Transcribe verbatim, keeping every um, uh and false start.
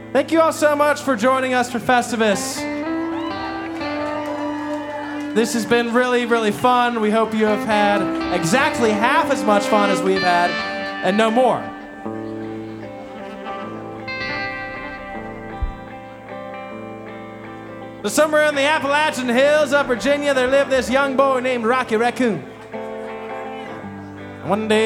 Thank you all so much for joining us for Festivus. This has been really, really fun. We hope you have had exactly half as much fun as we've had, and no more. So somewhere in the Appalachian Hills of Virginia, there lived this young boy named Rocky Raccoon. One day,